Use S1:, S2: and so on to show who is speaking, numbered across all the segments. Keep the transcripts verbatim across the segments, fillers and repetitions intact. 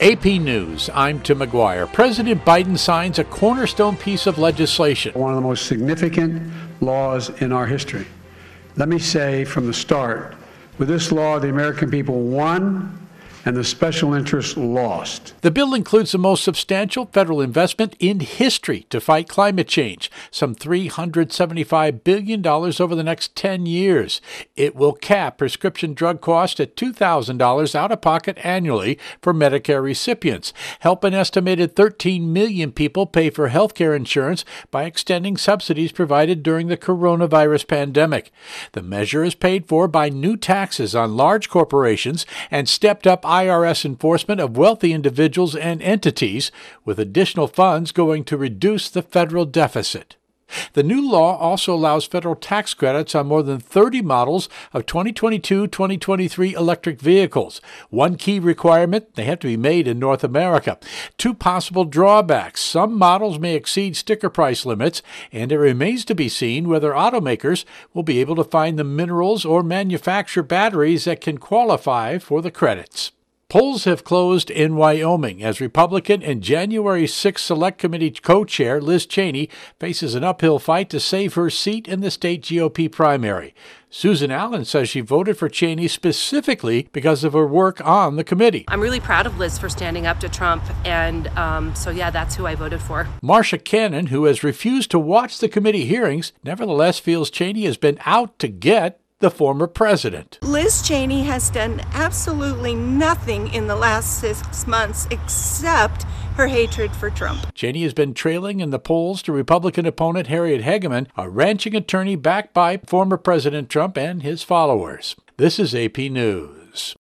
S1: A P News, I'm Tim McGuire. President Biden signs a cornerstone piece of legislation.
S2: One of the most significant laws in our history. Let me say from the start, with this law, the American people won and the special interests lost.
S1: The bill includes the most substantial federal investment in history to fight climate change, some three hundred seventy-five billion dollars over the next ten years. It will cap prescription drug costs at two thousand dollars out of pocket annually for Medicare recipients, help an estimated thirteen million people pay for health care insurance by extending subsidies provided during the coronavirus pandemic. The measure is paid for by new taxes on large corporations and stepped up I R S enforcement of wealthy individuals and entities, with additional funds going to reduce the federal deficit. The new law also allows federal tax credits on more than thirty models of twenty twenty-two twenty twenty-three electric vehicles. One key requirement, they have to be made in North America. Two possible drawbacks. Some models may exceed sticker price limits, and it remains to be seen whether automakers will be able to find the minerals or manufacture batteries that can qualify for the credits. Polls have closed in Wyoming as Republican and January sixth Select Committee co-chair Liz Cheney faces an uphill fight to save her seat in the state G O P primary. Susan Allen says she voted for Cheney specifically because of her work on the committee.
S3: I'm really proud of Liz for standing up to Trump, and um, so yeah, that's who I voted for.
S1: Marcia Cannon, who has refused to watch the committee hearings, nevertheless feels Cheney has been out to get the former president.
S4: Liz Cheney has done absolutely nothing in the last six months except her hatred for Trump.
S1: Cheney has been trailing in the polls to Republican opponent Harriet Hageman, a ranching attorney backed by former President Trump and his followers. This is A P News.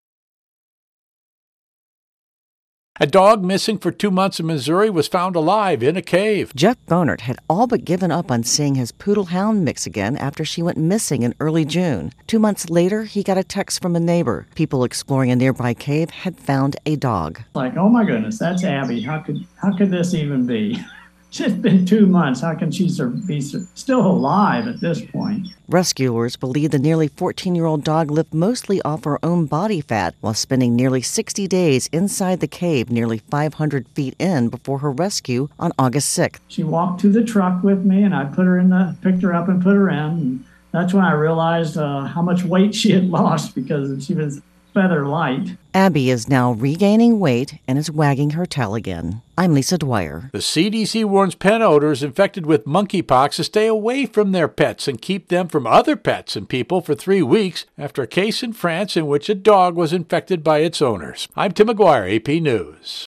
S1: A dog missing for two months in Missouri was found alive in a cave.
S5: Jeff Bonert had all but given up on seeing his poodle-hound mix again after she went missing in early June. Two months later, he got a text from a neighbor. People exploring a nearby cave had found a dog.
S6: Like, oh my goodness, that's Abby. How could how could this even be? It's been two months. How can she be still alive at this point?
S5: Rescuers believe the nearly fourteen-year-old dog lived mostly off her own body fat while spending nearly sixty days inside the cave nearly five hundred feet in before her rescue on August sixth.
S6: She walked to the truck with me, and I put her in the, picked her up and put her in. And that's when I realized uh, how much weight she had lost because she was feather light.
S5: Abby is now regaining weight and is wagging her tail again. I'm Lisa Dwyer.
S1: The C D C warns pet owners infected with monkeypox to stay away from their pets and keep them from other pets and people for three weeks after a case in France in which a dog was infected by its owners. I'm Tim McGuire, A P News.